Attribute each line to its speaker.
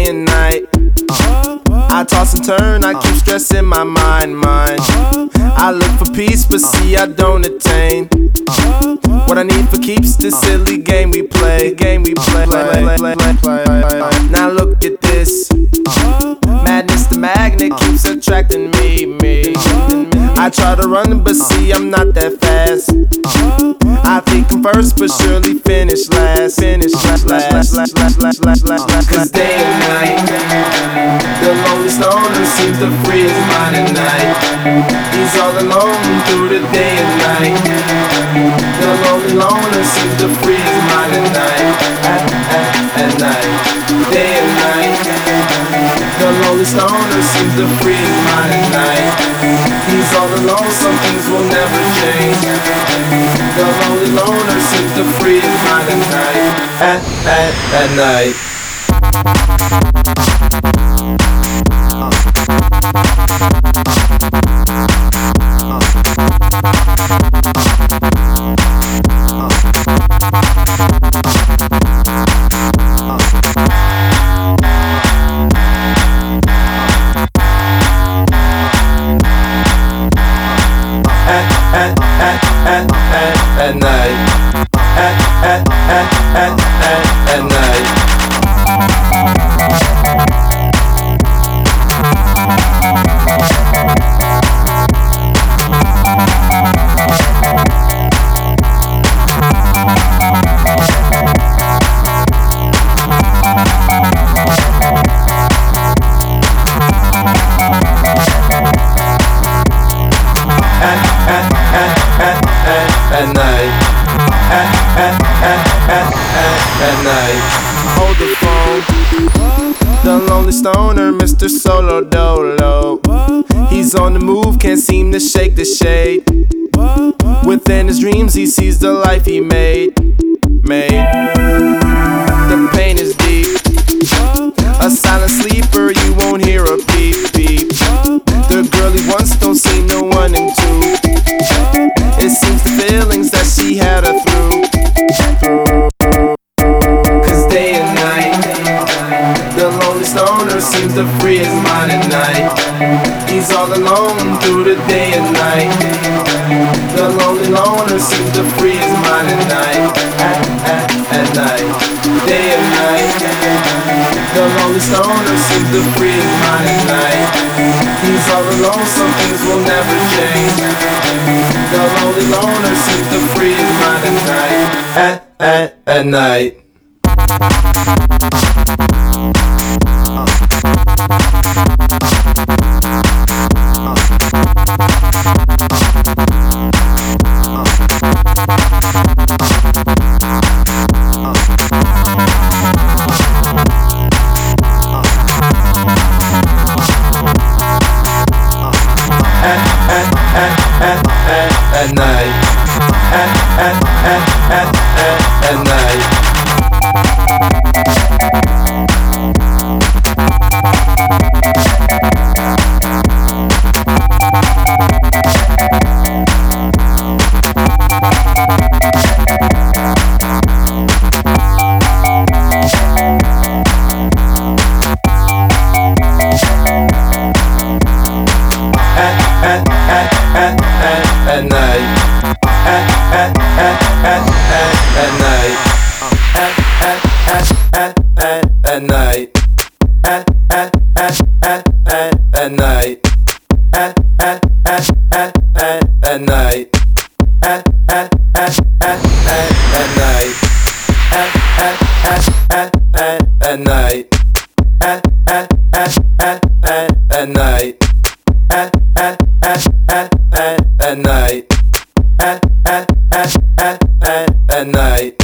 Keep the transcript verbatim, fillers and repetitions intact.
Speaker 1: day and night. I toss and turn, I keep stressing my mind, mind. I look for peace, but see I don't attain. What I need for keeps this silly game we play, game we play. Now look at this, madness the magnet keeps attracting me, me. I try to run, but see I'm not that fast. I think I'm first, but surely finish last, finish last, last, last, last, last, last, last. Cause day and night, the lonely stoner seems to free his mind at night. He's all alone through the day and night. The lonely loner seems to free his mind at night, at, at, at night, day and night. The lonely stoner seems to free his mind at night. He's all alone, some things will never change. The lonely loner seems to free his mind at night, at, at, at night. At night, at, at, at, at, at, at night. At night, at, at, at, at, at, at night. Hold the phone, the lonely stoner, Mister Solo Dolo. He's on the move, can't seem to shake the shade. Within his dreams he sees the life he made, made. The pain is deep, a silent sleeper, you won't hear a beep, beep. The girl he wants don't seem to want him to. It seems the feelings that she had her through, through. Cause day and night, the lonely stoner seems to free his mind at night. He's all alone through the day and night. The lonely loner seems to free his mind at night, at, at, at night, day and night. The lonely stoner seems to free his mind at night. He's all alone, some things will never change. The lonely loner seems to free his mind at night, at, at, at night. At night, at, at, at, at, at, at night. At night, at, at, at, at, at, at night, at, at, at, at, at, at night, at, at, at, at, at, at night, at, at, at, at, at, at night, at, at, at, at, at, at night, at, at, at, at, at, at night, at, at, at, at, at, at night, at, at, at, at, at, at night, at, at, at, at, at, at night.